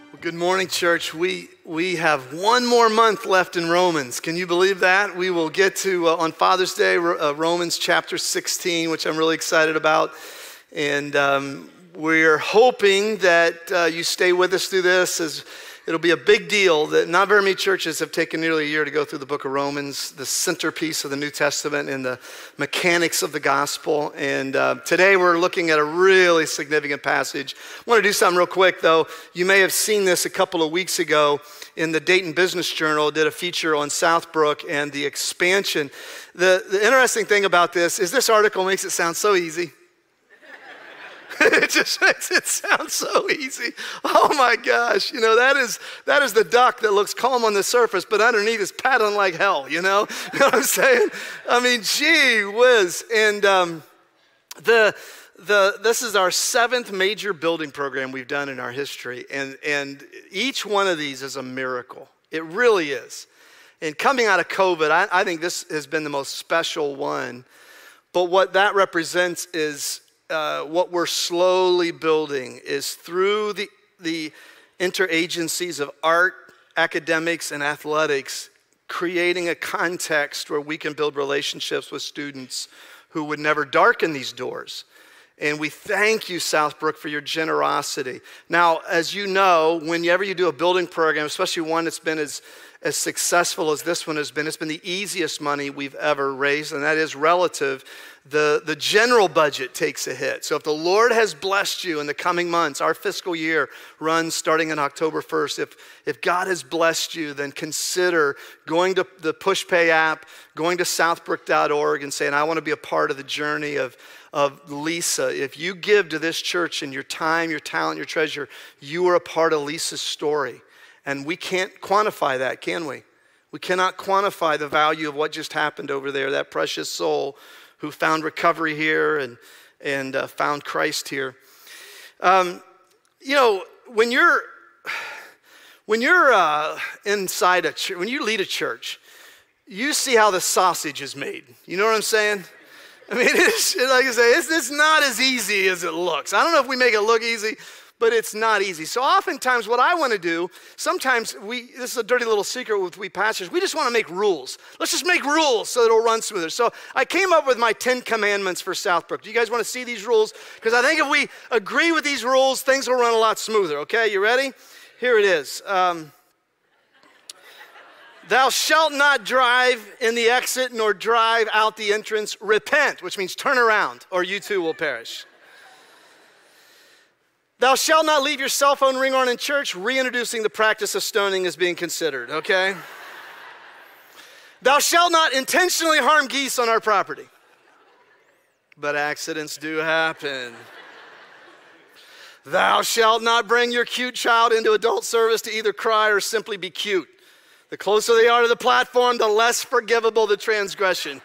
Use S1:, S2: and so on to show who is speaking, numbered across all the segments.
S1: Well, good morning, church. We have one more month left in Romans. Can you believe that? We will get to, on Father's Day, Romans chapter 16, which I'm really excited about. And we're hoping that you stay with us through this, as it'll be a big deal that not very many churches have taken nearly a year to go through the book of Romans, the centerpiece of the New Testament and the mechanics of the gospel. And today we're looking at a really significant passage. I want to do something real quick, though. You may have seen this a couple of weeks ago in the Dayton Business Journal. Did a feature on Southbrook and the expansion. The interesting thing about this article makes it sound so easy. It just makes it sound so easy. Oh my gosh, that is the duck that looks calm on the surface, but underneath is paddling like hell, you know what I'm saying? I mean, gee whiz. And this is our 7th major building program we've done in our history, and each one of these is a miracle. It really is. And coming out of COVID, I think this has been the most special one. But what that represents is what we're slowly building is through the interagencies of art, academics, and athletics, creating a context where we can build relationships with students who would never darken these doors. And we thank you, Southbrook, for your generosity. Now, as you know, whenever you do a building program, especially one that's been as successful as this one has been, it's been the easiest money we've ever raised, and that is relative. The general budget takes a hit. So if the Lord has blessed you in the coming months, our fiscal year runs starting on October 1st. If God has blessed you, then consider going to the PushPay app, going to southbrook.org and saying, I want to be a part of the journey of Lisa. If you give to this church in your time, your talent, your treasure, you are a part of Lisa's story. And we can't quantify that, can we? We cannot quantify the value of what just happened over there, that precious soul who found recovery here and found Christ here. When you're inside a church, when you lead a church, you see how the sausage is made. You know what I'm saying? I mean, it's like I say, it's not as easy as it looks. I don't know if we make it look easy, but it's not easy. So oftentimes what I want to do, sometimes this is a dirty little secret with we pastors, we just want to make rules. Let's just make rules so it'll run smoother. So I came up with my 10 commandments for Southbrook. Do you guys want to see these rules? Because I think if we agree with these rules, things will run a lot smoother. Okay, you ready? Here it is. Thou shalt not drive in the exit nor drive out the entrance. Repent, which means turn around, or you too will perish. Thou shalt not leave your cell phone ring on in church. Reintroducing the practice of stoning is being considered, okay? Thou shalt not intentionally harm geese on our property. But accidents do happen. Thou shalt not bring your cute child into adult service to either cry or simply be cute. The closer they are to the platform, the less forgivable the transgression.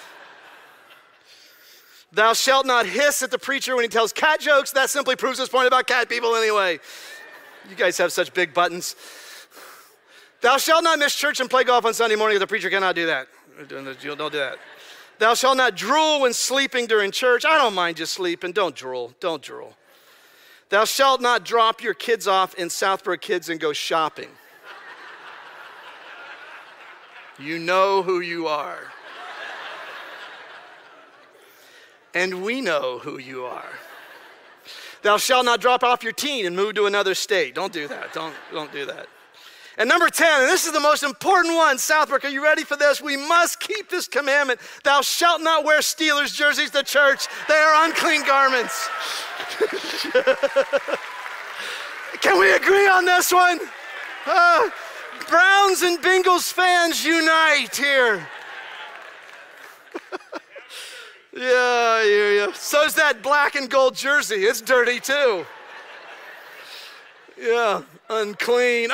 S1: Thou shalt not hiss at the preacher when he tells cat jokes. That simply proves his point about cat people anyway. You guys have such big buttons. Thou shalt not miss church and play golf on Sunday morning if the preacher cannot do that. Don't do that. Thou shalt not drool when sleeping during church. I don't mind you sleeping. Don't drool. Don't drool. Thou shalt not drop your kids off in Southbrook Kids and go shopping. You know who you are. And we know who you are. Thou shalt not drop off your teen and move to another state. Don't do that. Don't do that. And number 10, and this is the most important one. Southbrook, are you ready for this? We must keep this commandment. Thou shalt not wear Steelers jerseys to church. They are unclean garments. Can we agree on this one? Browns and Bengals fans unite here. Yeah, I hear you. So's that black and gold jersey. It's dirty too. Yeah, unclean.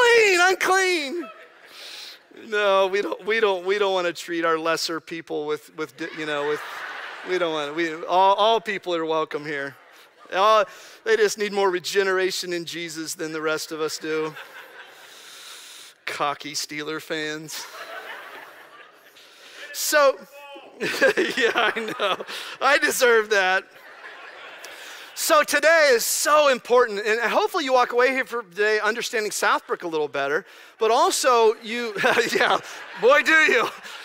S1: No, we don't want to treat our lesser people with we don't want to. All people are welcome here. They just need more regeneration in Jesus than the rest of us do. Cocky Steeler fans. So, yeah, I know. I deserve that. So today is so important, and hopefully you walk away here for today understanding Southbrook a little better, but also you, yeah, boy do you.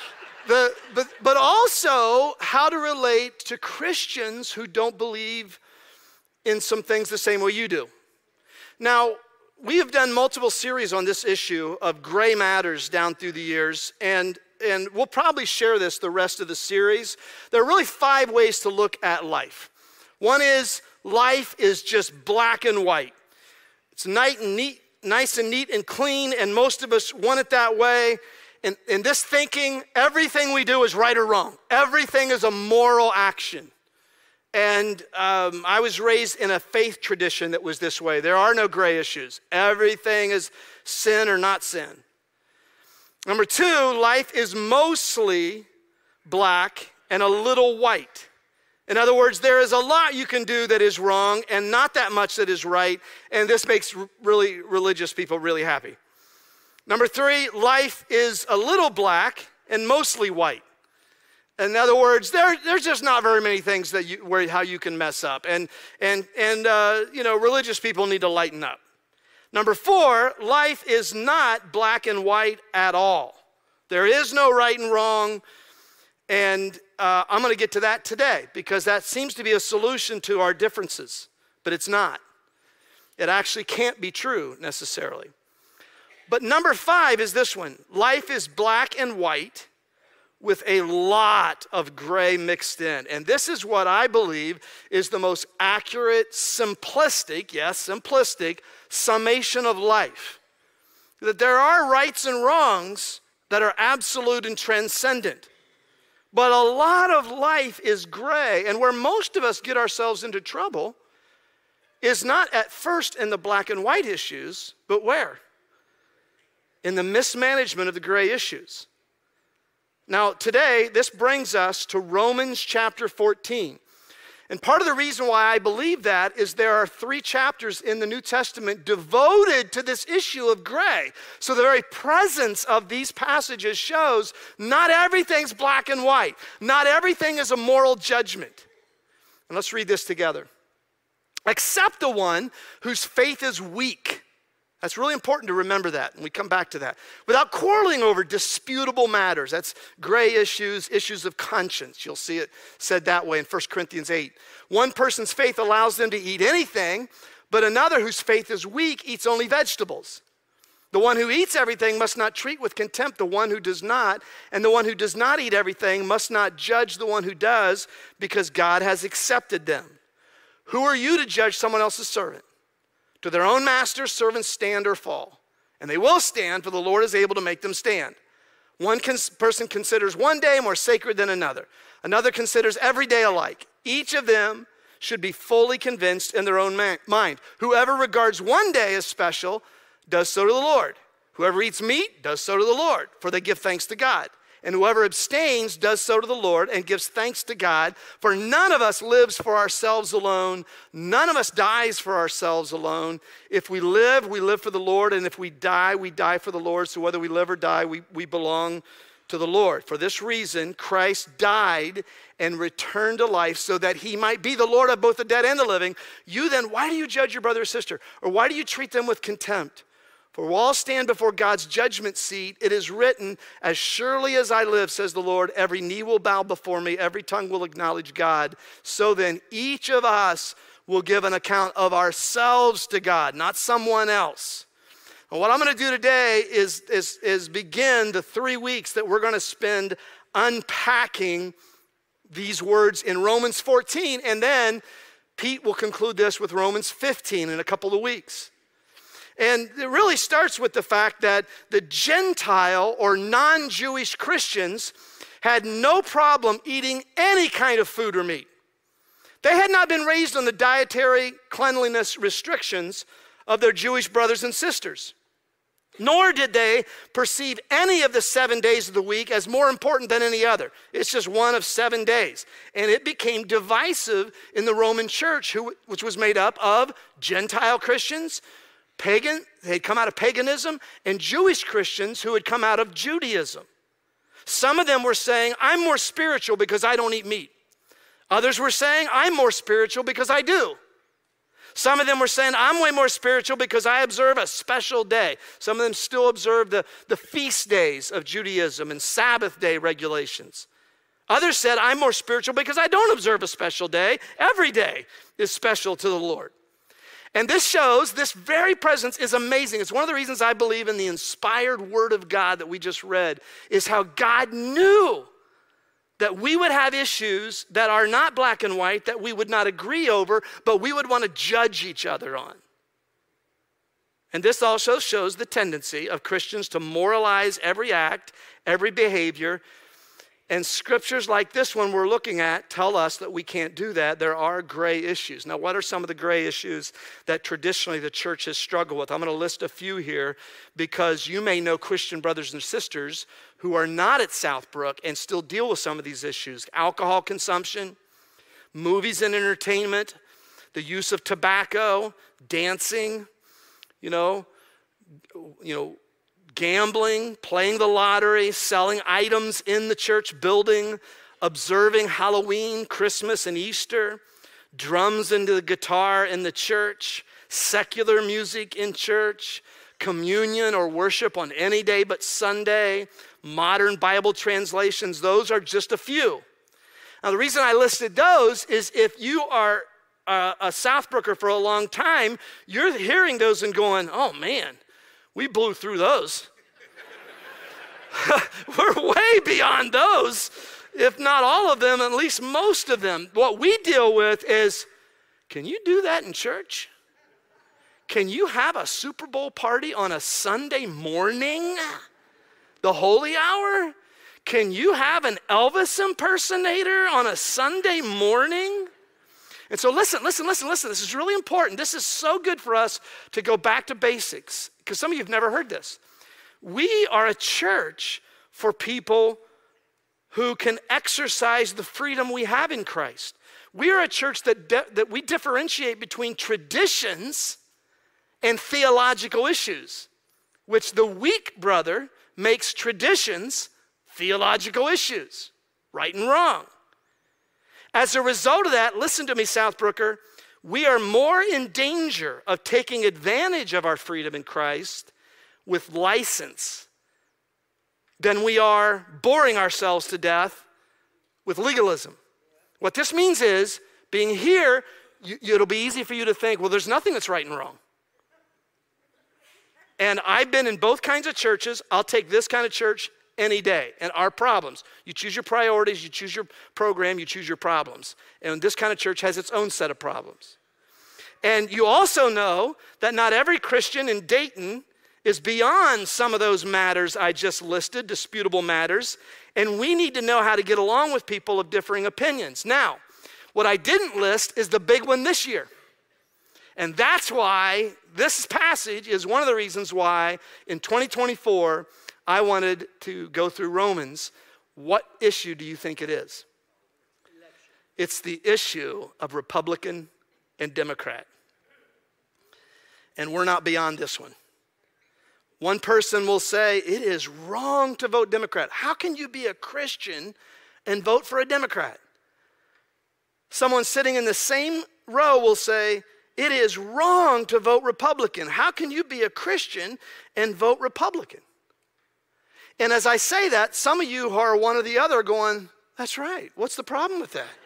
S1: But also how to relate to Christians who don't believe in some things the same way you do. Now, we have done multiple series on this issue of gray matters down through the years, and we'll probably share this the rest of the series. There are really 5 ways to look at life. One is life is just black and white. It's nice and neat and clean, and most of us want it that way. In this thinking, everything we do is right or wrong. Everything is a moral action. And I was raised in a faith tradition that was this way. There are no gray issues. Everything is sin or not sin. Number 2, life is mostly black and a little white. In other words, there is a lot you can do that is wrong and not that much that is right, and this makes really religious people really happy. Number 3, life is a little black and mostly white. In other words, there's just not very many things that how you can mess up, and religious people need to lighten up. Number 4, life is not black and white at all. There is no right and wrong, and I'm going to get to that today because that seems to be a solution to our differences, but it's not. It actually can't be true necessarily. But number 5 is this one. Life is black and white with a lot of gray mixed in. And this is what I believe is the most accurate, simplistic summation of life. That there are rights and wrongs that are absolute and transcendent. But a lot of life is gray, and where most of us get ourselves into trouble is not at first in the black and white issues, but where? In the mismanagement of the gray issues. Now, today, this brings us to Romans chapter 14. And part of the reason why I believe that is there are 3 chapters in the New Testament devoted to this issue of gray. So the very presence of these passages shows not everything's black and white. Not everything is a moral judgment. And let's read this together. Except the one whose faith is weak. That's really important to remember that, and we come back to that. Without quarreling over disputable matters. That's gray issues, issues of conscience. You'll see it said that way in 1 Corinthians 8. One person's faith allows them to eat anything, but another whose faith is weak eats only vegetables. The one who eats everything must not treat with contempt the one who does not, and the one who does not eat everything must not judge the one who does, because God has accepted them. Who are you to judge someone else's servant? To their own master, servants stand or fall. And they will stand, for the Lord is able to make them stand. One person considers one day more sacred than another. Another considers every day alike. Each of them should be fully convinced in their own mind. Whoever regards one day as special does so to the Lord. Whoever eats meat does so to the Lord, for they give thanks to God. And whoever abstains does so to the Lord and gives thanks to God. For none of us lives for ourselves alone. None of us dies for ourselves alone. If we live for the Lord. And if we die for the Lord. So whether we live or die, we belong to the Lord. For this reason, Christ died and returned to life so that he might be the Lord of both the dead and the living. You then, why do you judge your brother or sister? Or why do you treat them with contempt? For we'll all stand before God's judgment seat. It is written, as surely as I live, says the Lord, every knee will bow before me, every tongue will acknowledge God. So then each of us will give an account of ourselves to God, not someone else. And what I'm going to do today is begin the 3 weeks that we're going to spend unpacking these words in Romans 14, and then Pete will conclude this with Romans 15 in a couple of weeks. And it really starts with the fact that the Gentile or non-Jewish Christians had no problem eating any kind of food or meat. They had not been raised on the dietary cleanliness restrictions of their Jewish brothers and sisters. Nor did they perceive any of the 7 days of the week as more important than any other. It's just one of 7 days. And it became divisive in the Roman church, which was made up of Gentile Christians, pagan, they'd come out of paganism, and Jewish Christians who had come out of Judaism. Some of them were saying, I'm more spiritual because I don't eat meat. Others were saying, I'm more spiritual because I do. Some of them were saying, I'm way more spiritual because I observe a special day. Some of them still observe the feast days of Judaism and Sabbath day regulations. Others said, I'm more spiritual because I don't observe a special day. Every day is special to the Lord. And this shows, this very presence is amazing. It's one of the reasons I believe in the inspired word of God that we just read, is how God knew that we would have issues that are not black and white, that we would not agree over, but we would want to judge each other on. And this also shows the tendency of Christians to moralize every act, every behavior. And scriptures like this one we're looking at tell us that we can't do that. There are gray issues. Now, what are some of the gray issues that traditionally the church has struggled with? I'm going to list a few here because you may know Christian brothers and sisters who are not at Southbrook and still deal with some of these issues. Alcohol consumption, movies and entertainment, the use of tobacco, dancing, gambling, playing the lottery, selling items in the church building, observing Halloween, Christmas, and Easter, drums and the guitar in the church, secular music in church, communion or worship on any day but Sunday, modern Bible translations. Those are just a few. Now, the reason I listed those is if you are a Southbrooker for a long time, you're hearing those and going, oh man, we blew through those. We're way beyond those, if not all of them, at least most of them. What we deal with is, can you do that in church? Can you have a Super Bowl party on a Sunday morning? The holy hour? Can you have an Elvis impersonator on a Sunday morning? And so listen. This is really important. This is so good for us to go back to basics, because some of you have never heard this. We are a church for people who can exercise the freedom we have in Christ. We are a church that we differentiate between traditions and theological issues, which the weak brother makes traditions theological issues, right and wrong. As a result of that, listen to me, Southbrooker, we are more in danger of taking advantage of our freedom in Christ with license than we are boring ourselves to death with legalism. What this means is, being here, it'll be easy for you to think, well, there's nothing that's right and wrong. And I've been in both kinds of churches. I'll take this kind of church any day. And our problems, you choose your priorities, you choose your program, you choose your problems. And this kind of church has its own set of problems. And you also know that not every Christian in Dayton is beyond some of those matters I just listed, disputable matters. And we need to know how to get along with people of differing opinions. Now, what I didn't list is the big one this year. And that's why this passage is one of the reasons why in 2024, I wanted to go through Romans. What issue do you think it is? It's the issue of Republican and Democrat. And we're not beyond this one. One person will say, it is wrong to vote Democrat. How can you be a Christian and vote for a Democrat? Someone sitting in the same row will say, it is wrong to vote Republican. How can you be a Christian and vote Republican? And as I say that, some of you who are one or the other are going, that's right. What's the problem with that?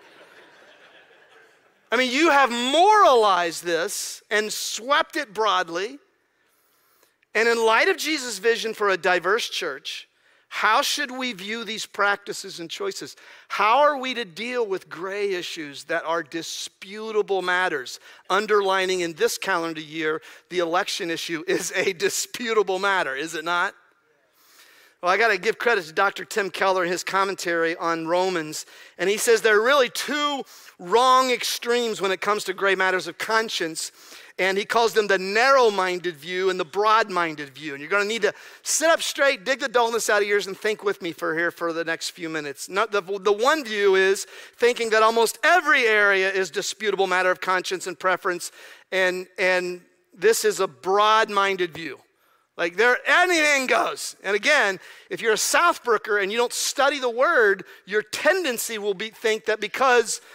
S1: I mean, you have moralized this and swept it broadly. And in light of Jesus' vision for a diverse church, how should we view these practices and choices? How are we to deal with gray issues that are disputable matters? Underlining in this calendar year, the election issue is a disputable matter, is it not? Well, I got to give credit to Dr. Tim Keller and his commentary on Romans. And he says there are really two wrong extremes when it comes to gray matters of conscience. And he calls them the narrow-minded view and the broad-minded view. And you're going to need to sit up straight, dig the dullness out of yours, and think with me for the next few minutes. The one view is thinking that almost every area is disputable matter of conscience and preference. And this is a broad-minded view. Like anything goes. And again, if you're a Southbrooker and you don't study the word, your tendency will be think that because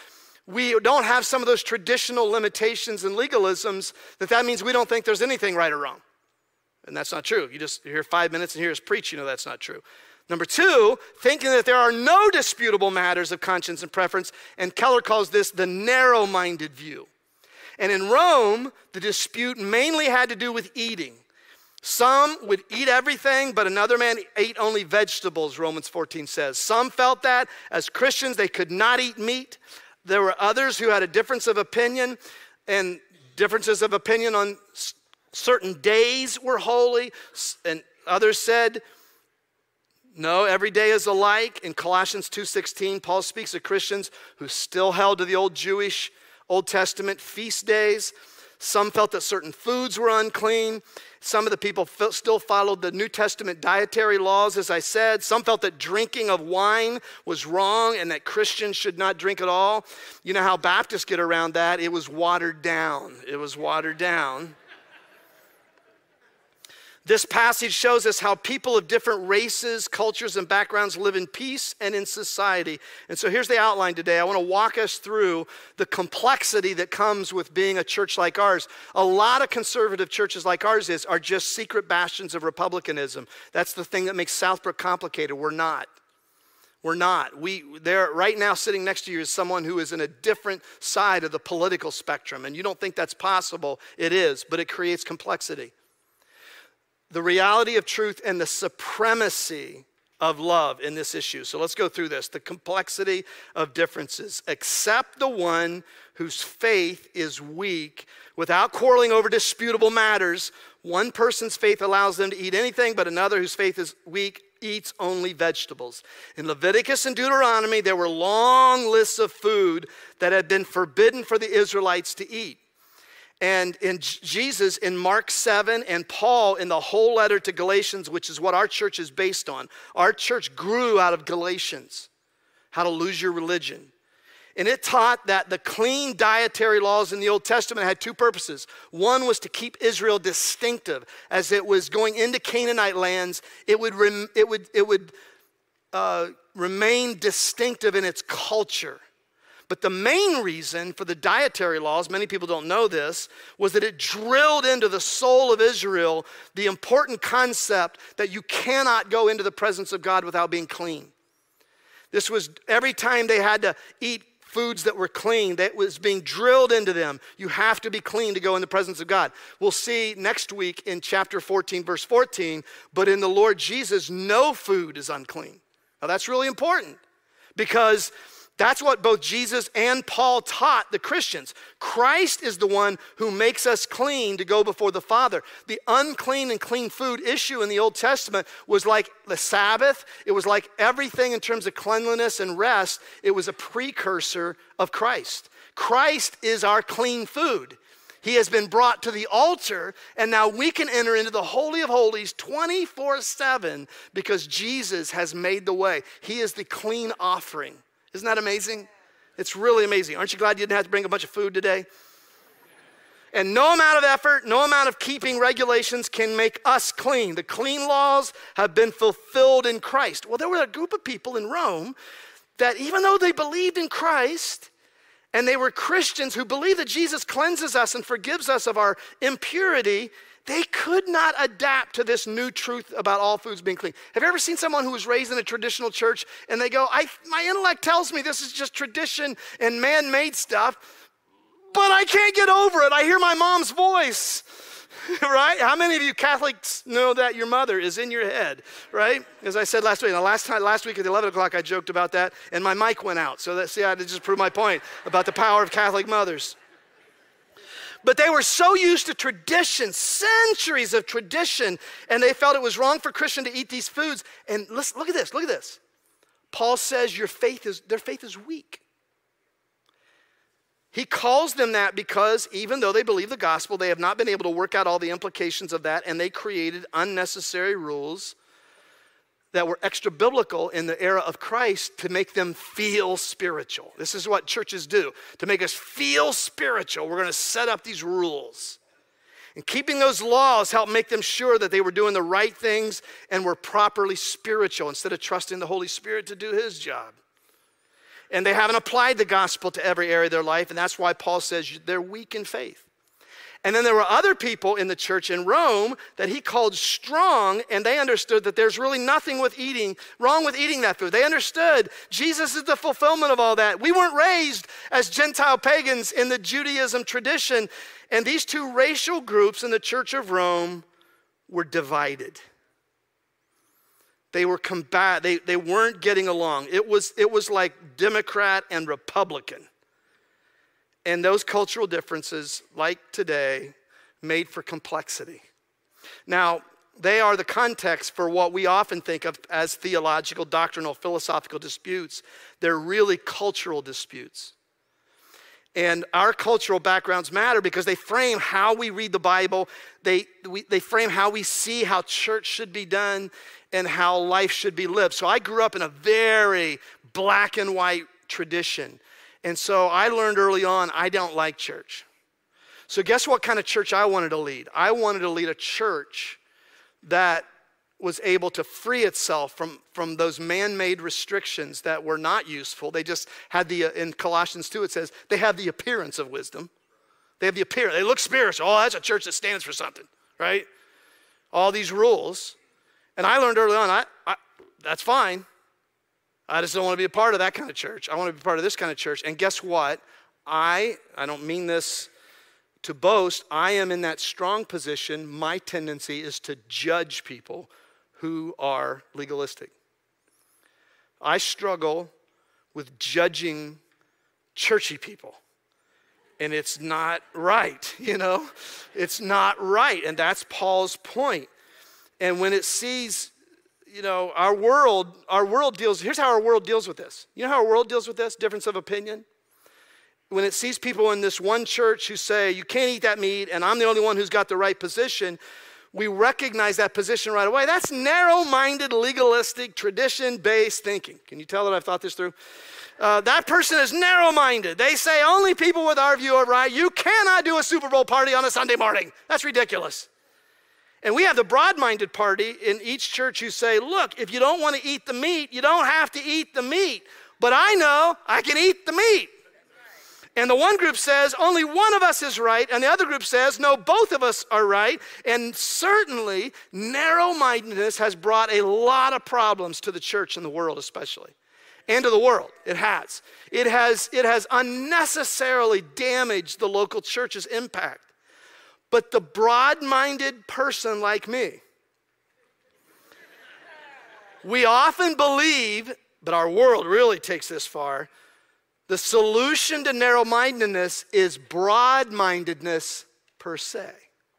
S1: we don't have some of those traditional limitations and legalisms, that means we don't think there's anything right or wrong. And that's not true. You hear 5 minutes and hear us preach, you know that's not true. Number two, thinking that there are no disputable matters of conscience and preference, and Keller calls this the narrow-minded view. And in Rome, the dispute mainly had to do with eating. Some would eat everything, but another man ate only vegetables, Romans 14 says. Some felt that as Christians they could not eat meat. There were others who had a difference of opinion, and differences of opinion on certain days were holy, and others said, no, every day is alike. In Colossians 2:16, Paul speaks of Christians who still held to the old Jewish Old Testament feast days. Some felt that certain foods were unclean. Some of the people still followed the New Testament dietary laws, as I said. Some felt that drinking of wine was wrong and that Christians should not drink at all. You know how Baptists get around that? It was watered down. It was watered down. This passage shows us how people of different races, cultures, and backgrounds live in peace and in society. And so here's the outline today. I want to walk us through the complexity that comes with being a church like ours. A lot of conservative churches like ours are just secret bastions of republicanism. That's the thing that makes Southbrook complicated. We're not. We're not. They're right now sitting next to you is someone who is in a different side of the political spectrum. And you don't think that's possible. It is, but it creates complexity. The reality of truth and the supremacy of love in this issue. So let's go through this. The complexity of differences. Accept the one whose faith is weak without quarreling over disputable matters. One person's faith allows them to eat anything, but another whose faith is weak eats only vegetables. In Leviticus and Deuteronomy, there were long lists of food that had been forbidden for the Israelites to eat. And in Jesus, in Mark 7, and Paul in the whole letter to Galatians, which is what our church is based on. Our church grew out of Galatians, how to lose your religion. And it taught that the clean dietary laws in the Old Testament had two purposes. One was to keep Israel distinctive. As it was going into Canaanite lands, it would remain distinctive in its culture. But the main reason for the dietary laws, many people don't know this, was that it drilled into the soul of Israel the important concept that you cannot go into the presence of God without being clean. This was every time they had to eat foods that were clean, that was being drilled into them. You have to be clean to go in the presence of God. We'll see next week in chapter 14, verse 14, but in the Lord Jesus, no food is unclean. Now that's really important because that's what both Jesus and Paul taught the Christians. Christ is the one who makes us clean to go before the Father. The unclean and clean food issue in the Old Testament was like the Sabbath. It was like everything in terms of cleanliness and rest. It was a precursor of Christ. Christ is our clean food. He has been brought to the altar, and now we can enter into the Holy of Holies 24/7 because Jesus has made the way. He is the clean offering. Isn't that amazing? It's really amazing. Aren't you glad you didn't have to bring a bunch of food today? And no amount of effort, no amount of keeping regulations can make us clean. The clean laws have been fulfilled in Christ. Well, there were a group of people in Rome that even though they believed in Christ and they were Christians who believed that Jesus cleanses us and forgives us of our impurity, they could not adapt to this new truth about all foods being clean. Have you ever seen someone who was raised in a traditional church and they go, my intellect tells me this is just tradition and man-made stuff, but I can't get over it. I hear my mom's voice, right? How many of you Catholics know that your mother is in your head, right? As I said last week, last week at 11 o'clock, I joked about that and my mic went out. So I had to just prove my point about the power of Catholic mothers. But they were so used to tradition, centuries of tradition, and they felt it was wrong for Christian to eat these foods. And listen, look at this. Paul says their faith is weak. He calls them that because even though they believe the gospel, they have not been able to work out all the implications of that, and they created unnecessary rules that were extra biblical in the era of Christ to make them feel spiritual. This is what churches do. To make us feel spiritual, we're going to set up these rules. And keeping those laws helped make them sure that they were doing the right things and were properly spiritual instead of trusting the Holy Spirit to do his job. and they haven't applied the gospel to every area of their life, and that's why Paul says they're weak in faith. And then there were other people in the church in Rome that he called strong, and they understood that there's really nothing wrong with eating that food. They understood Jesus is the fulfillment of all that. We weren't raised as Gentile pagans in the Judaism tradition, and these two racial groups in the church of Rome were divided. They were they weren't getting along. It was like Democrat and Republican. And those cultural differences, like today, made for complexity. Now, they are the context for what we often think of as theological, doctrinal, philosophical disputes. They're really cultural disputes. And our cultural backgrounds matter because they frame how we read the Bible. They frame how we see how church should be done and how life should be lived. So I grew up in a very black and white tradition. And so I learned early on, I don't like church. So guess what kind of church I wanted to lead? I wanted to lead a church that was able to free itself from those man-made restrictions that were not useful. They just had in Colossians 2 it says, they have the appearance of wisdom. They have the appearance, they look spiritual. Oh, that's a church that stands for something, right? All these rules. And I learned early on, that's fine. I just don't want to be a part of that kind of church. I want to be part of this kind of church. And guess what? I don't mean this to boast. I am in that strong position. My tendency is to judge people who are legalistic. I struggle with judging churchy people. And it's not right, It's not right. And that's Paul's point. And when it sees our world deals, here's how our world deals with this. You know how our world deals with this? Difference of opinion. When it sees people in this one church who say, you can't eat that meat, and I'm the only one who's got the right position, we recognize that position right away. That's narrow-minded, legalistic, tradition-based thinking. Can you tell that I've thought this through? That person is narrow-minded. They say only people with our view are right. You cannot do a Super Bowl party on a Sunday morning. That's ridiculous. And we have the broad-minded party in each church who say, look, if you don't want to eat the meat, you don't have to eat the meat. But I know I can eat the meat. And the one group says, only one of us is right. And the other group says, no, both of us are right. And certainly, narrow-mindedness has brought a lot of problems to the church and the world especially. And to the world, it has. It has unnecessarily damaged the local church's impact. But the broad-minded person like me, we often believe, but our world really takes this far, the solution to narrow-mindedness is broad-mindedness per se.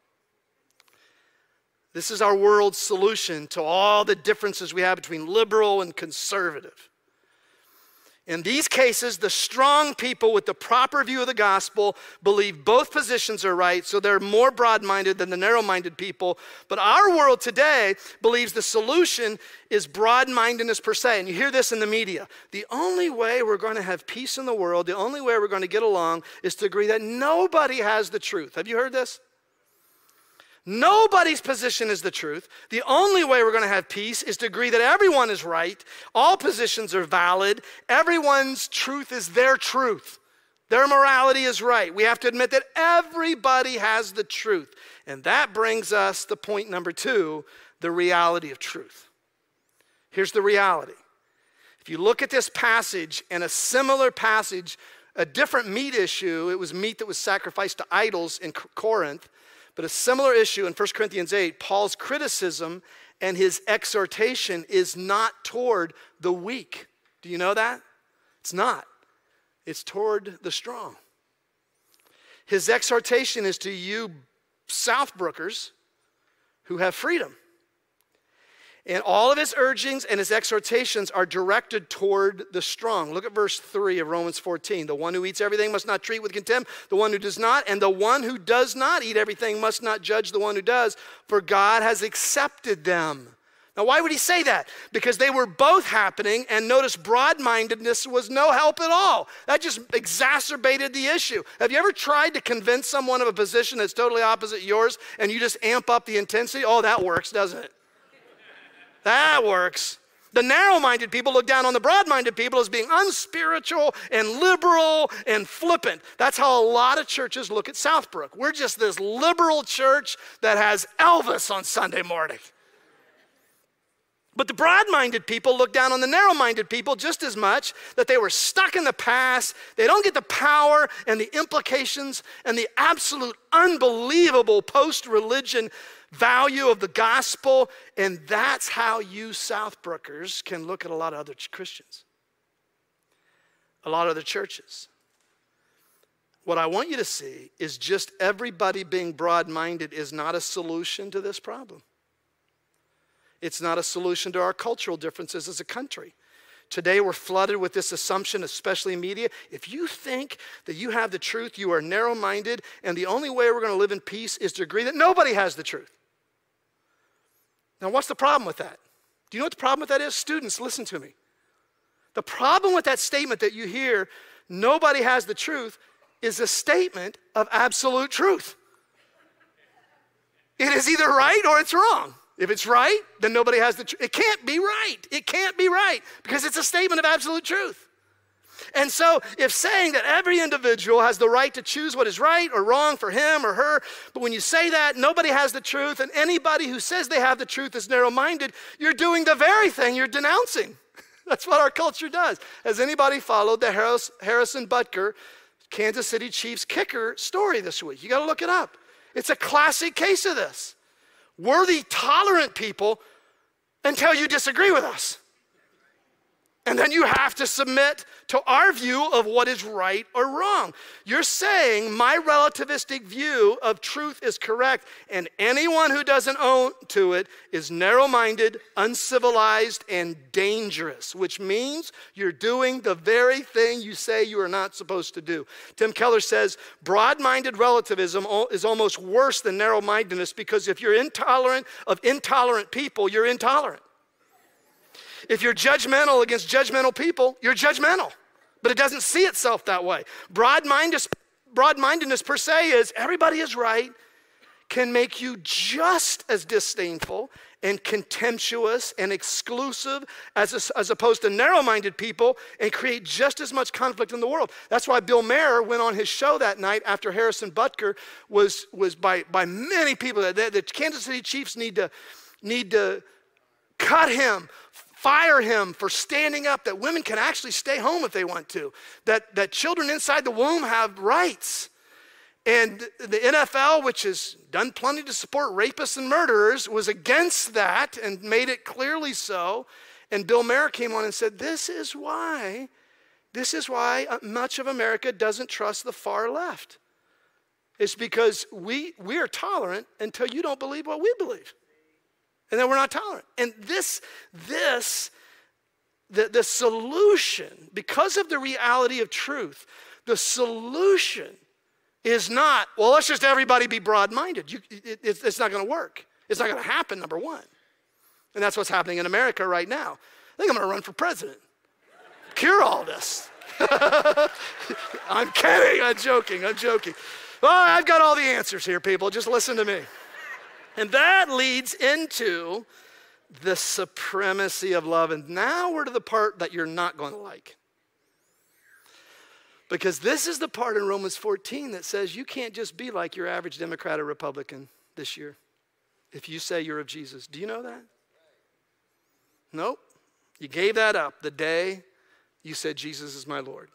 S1: This is our world's solution to all the differences we have between liberal and conservative. In these cases, the strong people with the proper view of the gospel believe both positions are right, so they're more broad-minded than the narrow-minded people. But our world today believes the solution is broad-mindedness per se. And you hear this in the media. The only way we're going to have peace in the world, the only way we're going to get along is to agree that nobody has the truth. Have you heard this? Nobody's position is the truth. The only way we're going to have peace is to agree that everyone is right. All positions are valid. Everyone's truth is their truth. Their morality is right. We have to admit that everybody has the truth. And that brings us to point number 2, the reality of truth. Here's the reality. If you look at this passage and a similar passage, a different meat issue, it was meat that was sacrificed to idols in Corinth, but a similar issue in 1 Corinthians 8, Paul's criticism and his exhortation is not toward the weak. Do you know that? It's not. It's toward the strong. His exhortation is to you Southbrookers who have freedom. And all of his urgings and his exhortations are directed toward the strong. Look at verse 3 of Romans 14. The one who eats everything must not treat with contempt the one who does not, and the one who does not eat everything must not judge the one who does, for God has accepted them. Now, why would he say that? Because they were both happening, and notice broad-mindedness was no help at all. That just exacerbated the issue. Have you ever tried to convince someone of a position that's totally opposite yours, and you just amp up the intensity? Oh, that works, doesn't it? That works. The narrow-minded people look down on the broad-minded people as being unspiritual and liberal and flippant. That's how a lot of churches look at Southbrook. We're just this liberal church that has Elvis on Sunday morning. But the broad-minded people look down on the narrow-minded people just as much, that they were stuck in the past. They don't get the power and the implications and the absolute unbelievable post-religion value of the gospel. And that's how you Southbrookers can look at a lot of other Christians, a lot of other churches. What I want you to see is just everybody being broad-minded is not a solution to this problem. It's not a solution to our cultural differences as a country. Today we're flooded with this assumption, especially in media. If you think that you have the truth, you are narrow-minded, and the only way we're going to live in peace is to agree that nobody has the truth. Now, what's the problem with that? Do you know what the problem with that is? Students, listen to me. The problem with that statement that you hear, nobody has the truth, is a statement of absolute truth. It is either right or it's wrong. If it's right, then nobody has the truth. It can't be right. It can't be right because it's a statement of absolute truth. And so if saying that every individual has the right to choose what is right or wrong for him or her, but when you say that, nobody has the truth, and anybody who says they have the truth is narrow-minded, you're doing the very thing you're denouncing. That's what our culture does. Has anybody followed the Harrison Butker, Kansas City Chiefs kicker story this week? You got to look it up. It's a classic case of this. We're the tolerant people until you disagree with us. And then you have to submit to our view of what is right or wrong. You're saying my relativistic view of truth is correct, and anyone who doesn't own to it is narrow-minded, uncivilized, and dangerous, which means you're doing the very thing you say you are not supposed to do. Tim Keller says, broad-minded relativism is almost worse than narrow-mindedness, because if you're intolerant of intolerant people, you're intolerant. If you're judgmental against judgmental people, you're judgmental. But it doesn't see itself that way. Broad-mindedness per se is everybody is right, can make you just as disdainful and contemptuous and exclusive as opposed to narrow-minded people, and create just as much conflict in the world. That's why Bill Maher went on his show that night after Harrison Butker was by many people. The Kansas City Chiefs need to cut him, fire him for standing up that women can actually stay home if they want to, that children inside the womb have rights. And the NFL, which has done plenty to support rapists and murderers, was against that and made it clearly so. And Bill Maher came on and said, this is why much of America doesn't trust the far left. It's because we are tolerant until you don't believe what we believe. And then we're not tolerant. And the solution, because of the reality of truth, the solution is not, well, let's just everybody be broad-minded. It's not going to work. It's not going to happen, number one. And that's what's happening in America right now. I think I'm going to run for president. Cure all this. I'm kidding. I'm joking. Well, I've got all the answers here, people. Just listen to me. And that leads into the supremacy of love. And now we're to the part that you're not going to like. Because this is the part in Romans 14 that says you can't just be like your average Democrat or Republican this year if you say you're of Jesus. Do you know that? Nope. You gave that up the day you said Jesus is my Lord.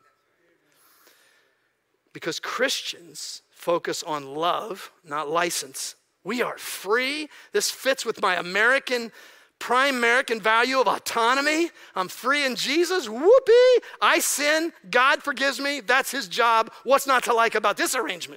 S1: Because Christians focus on love, not license. We are free. This fits with my prime American value of autonomy. I'm free in Jesus. Whoopee. I sin. God forgives me. That's his job. What's not to like about this arrangement?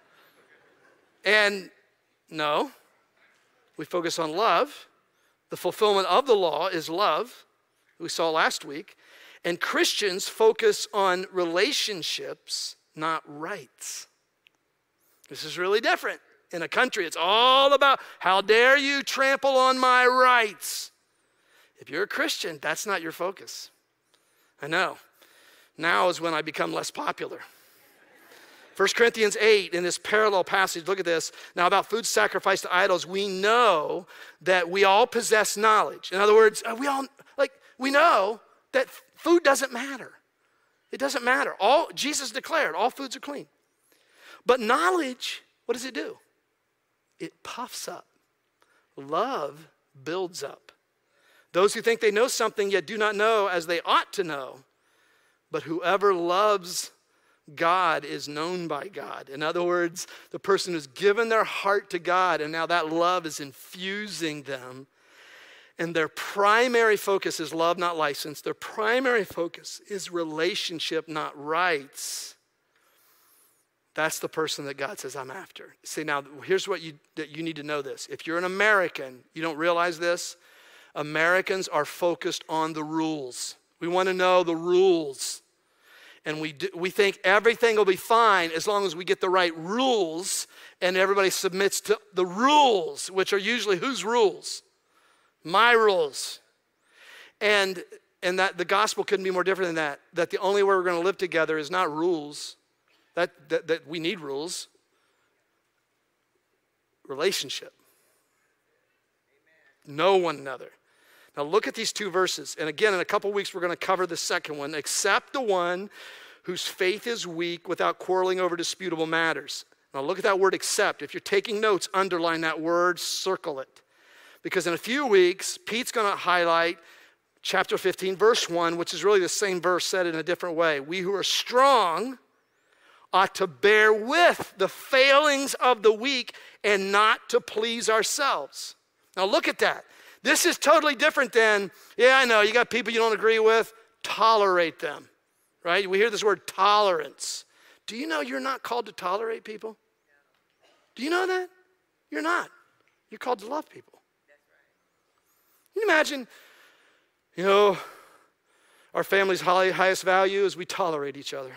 S1: And no, we focus on love. The fulfillment of the law is love. We saw last week. And Christians focus on relationships, not rights. This is really different. In a country, it's all about, how dare you trample on my rights? If you're a Christian, that's not your focus. I know. Now is when I become less popular. 1 Corinthians 8, in this parallel passage, look at this. Now about food sacrificed to idols, we know that we all possess knowledge. In other words, we know that food doesn't matter. It doesn't matter. Jesus declared, all foods are clean. But knowledge, what does it do? It puffs up. Love builds up. Those who think they know something yet do not know as they ought to know. But whoever loves God is known by God. In other words, the person who's given their heart to God, and now that love is infusing them. And their primary focus is love, not license. Their primary focus is relationship, not rights. That's the person that God says, I'm after. See, now, here's what you need to know this. If you're an American, you don't realize this. Americans are focused on the rules. We want to know the rules. And we think everything will be fine as long as we get the right rules and everybody submits to the rules, which are usually whose rules? My rules. And that the gospel couldn't be more different than that. That the only way we're going to live together is not rules. That we need rules. Relationship. Amen. Know one another. Now look at these two verses. And again, in a couple weeks, we're going to cover the second one. Accept the one whose faith is weak without quarreling over disputable matters. Now look at that word accept. If you're taking notes, underline that word, circle it. Because in a few weeks, Pete's going to highlight chapter 15, verse 1, which is really the same verse said in a different way. We who are strong ought to bear with the failings of the weak and not to please ourselves. Now look at that. This is totally different than, yeah, I know, you got people you don't agree with, tolerate them, right? We hear this word tolerance. Do you know you're not called to tolerate people? Do you know that? You're not. You're called to love people. Can you imagine, our family's highest value is we tolerate each other.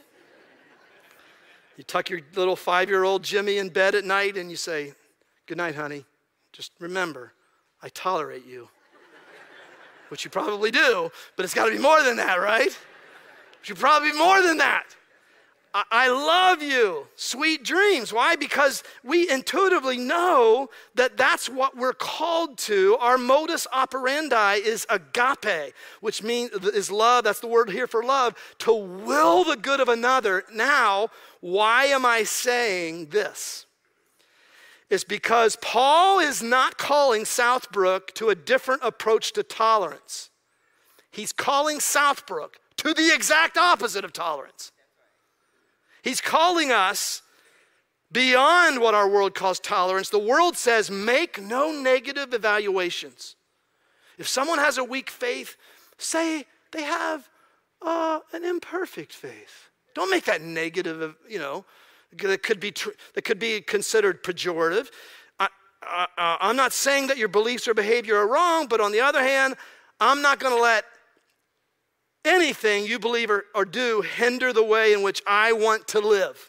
S1: You tuck your little 5-year-old Jimmy in bed at night and you say, good night, honey. Just remember, I tolerate you. Which you probably do, but it's got to be more than that, right? It should probably be more than that. I love you. Sweet dreams. Why? Because we intuitively know that that's what we're called to. Our modus operandi is agape, which means is love. That's the word here for love. To will the good of another. Now, why am I saying this? It's because Paul is not calling Southbrook to a different approach to tolerance. He's calling Southbrook to the exact opposite of tolerance. He's calling us beyond what our world calls tolerance. The world says make no negative evaluations. If someone has a weak faith, say they have an imperfect faith. Don't make that negative, that could be considered pejorative. I'm not saying that your beliefs or behavior are wrong, but on the other hand, I'm not going to let anything you believe or do hinder the way in which I want to live.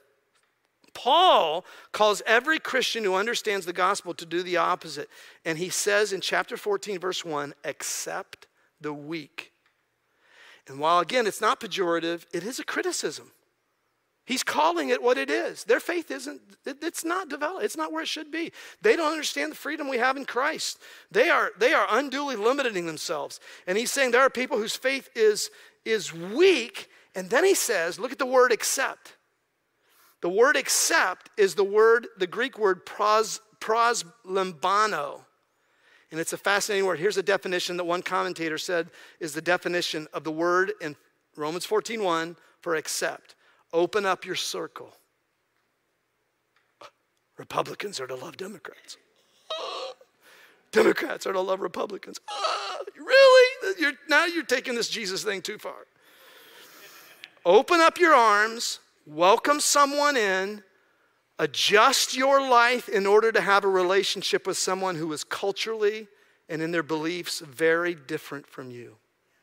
S1: Paul calls every Christian who understands the gospel to do the opposite. And he says in chapter 14, verse 1, accept the weak. And while, again, it's not pejorative, it is a criticism. He's calling it what it is. Their faith it's not developed. It's not where it should be. They don't understand the freedom we have in Christ. They are unduly limiting themselves. And he's saying there are people whose faith is weak. And then he says, look at the word accept. The word accept is the Greek word proslambano. And it's a fascinating word. Here's a definition that one commentator said is the definition of the word in Romans 14:1 for accept. Open up your circle. Republicans are to love Democrats. Democrats are to love Republicans. Really? Now you're taking this Jesus thing too far. Open up your arms, welcome someone in, adjust your life in order to have a relationship with someone who is culturally and in their beliefs very different from you.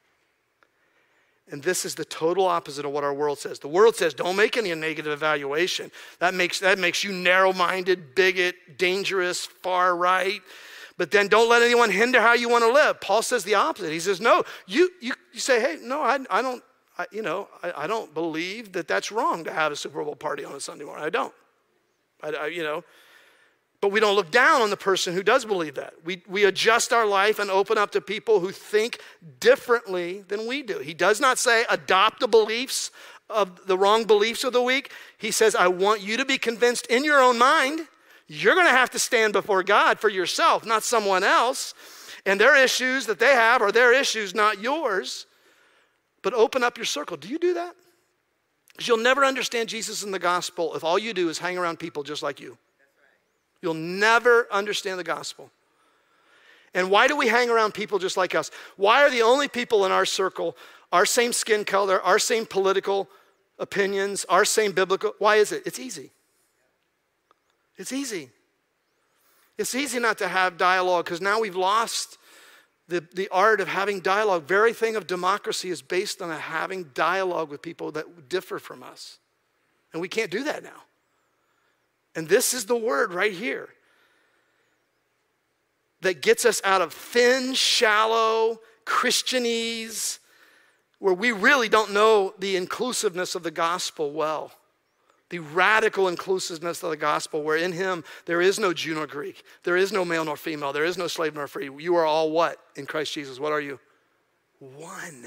S1: And this is the total opposite of what our world says. The world says, don't make any negative evaluation. That makes you narrow-minded, bigot, dangerous, far right. But then don't let anyone hinder how you want to live. Paul says the opposite. He says, no, you say, hey, no, I don't believe that that's wrong to have a Super Bowl party on a Sunday morning. I don't. But we don't look down on the person who does believe that. We adjust our life and open up to people who think differently than we do. He does not say adopt the beliefs of the wrong beliefs of the weak. He says, I want you to be convinced in your own mind. You're going to have to stand before God for yourself, not someone else. And their issues that they have are their issues, not yours. But open up your circle. Do you do that? Because you'll never understand Jesus and the gospel if all you do is hang around people just like you. You'll never understand the gospel. And why do we hang around people just like us? Why are the only people in our circle our same skin color, our same political opinions, our same biblical? Why is it? It's easy. It's easy. It's easy not to have dialogue because now we've lost the art of having dialogue. Very thing of democracy is based on having dialogue with people that differ from us. And we can't do that now. And this is the word right here that gets us out of thin, shallow Christianese, where we really don't know the inclusiveness of the gospel well. The radical inclusiveness of the gospel, where in him there is no Jew nor Greek, there is no male nor female, there is no slave nor free. You are all what in Christ Jesus? What are you? One.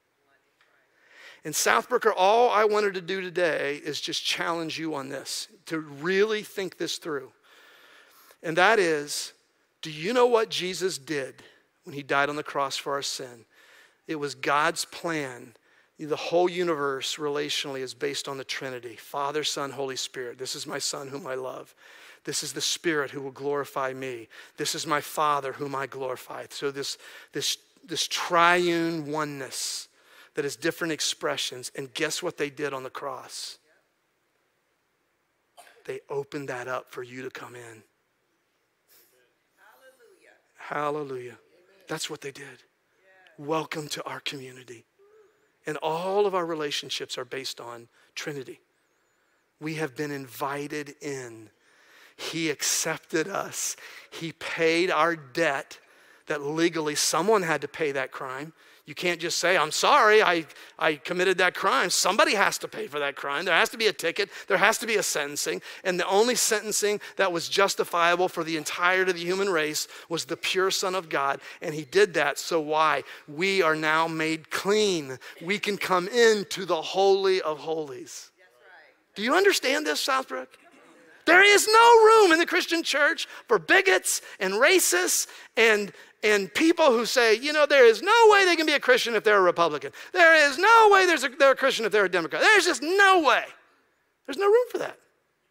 S1: In Southbrooker, all I wanted to do today is just challenge you on this, to really think this through. And that is, do you know what Jesus did when he died on the cross for our sin? It was God's plan. The whole universe relationally is based on the Trinity, Father, Son, Holy Spirit. This is my Son whom I love. This is the Spirit who will glorify me. This is my Father whom I glorify. So this triune oneness that is different expressions. And guess what they did on the cross? They opened that up for you to come in. Hallelujah. Hallelujah. That's what they did. Welcome to our community. And all of our relationships are based on Trinity. We have been invited in. He accepted us. He paid our debt that legally someone had to pay that crime. You can't just say, I'm sorry, I committed that crime. Somebody has to pay for that crime. There has to be a ticket. There has to be a sentencing. And the only sentencing that was justifiable for the entirety of the human race was the pure Son of God. And he did that. So why? We are now made clean. We can come into the Holy of Holies. Do you understand this, Southbrook? There is no room in the Christian church for bigots and racists and people who say, you know, there is no way they can be a Christian if they're a Republican. There is no way they're a Christian if they're a Democrat. There's just no way. There's no room for that.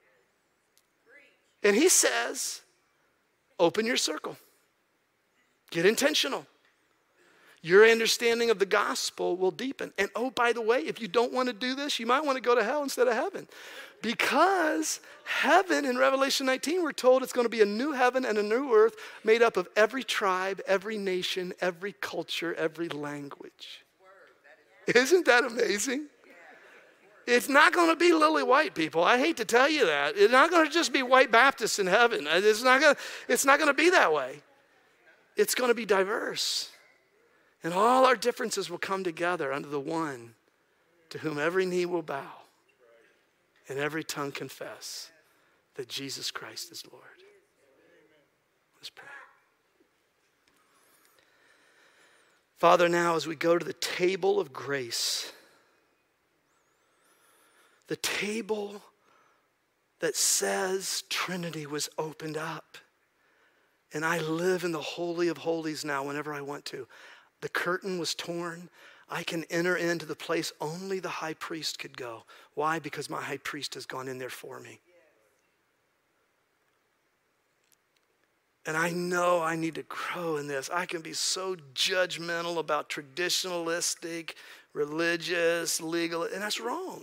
S1: And he says, open your circle. Get intentional. Your understanding of the gospel will deepen. And oh, by the way, if you don't want to do this, you might want to go to hell instead of heaven. Because heaven, in Revelation 19, we're told it's going to be a new heaven and a new earth made up of every tribe, every nation, every culture, every language. Isn't that amazing? It's not going to be lily white, people. I hate to tell you that. It's not going to just be white Baptists in heaven. It's not going to be that way. It's going to be diverse. And all our differences will come together under the one to whom every knee will bow and every tongue confess that Jesus Christ is Lord. Let's pray. Father, now as we go to the table of grace, the table that says Trinity was opened up, and I live in the Holy of Holies now whenever I want to. The curtain was torn. I can enter into the place only the high priest could go. Why? Because my high priest has gone in there for me. And I know I need to grow in this. I can be so judgmental about traditionalistic, religious, legal, and that's wrong.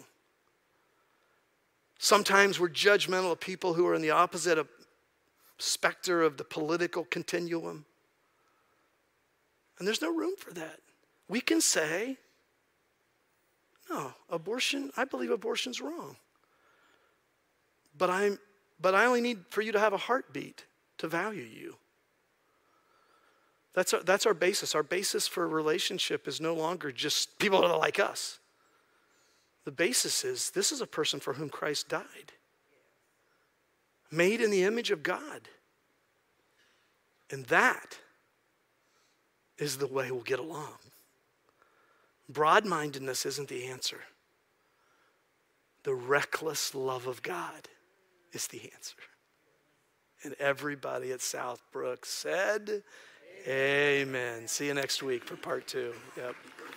S1: Sometimes we're judgmental of people who are in the opposite specter of the political continuum. And there's no room for that. We can say, no, abortion, I believe abortion's wrong. But I only need for you to have a heartbeat to value you. That's our basis. Our basis for a relationship is no longer just people that are like us. The basis is this is a person for whom Christ died. made in the image of God. And that is the way we'll get along. Broad-mindedness isn't the answer. The reckless love of God is the answer. And everybody at Southbrook said, amen. See you next week for part 2. Yep.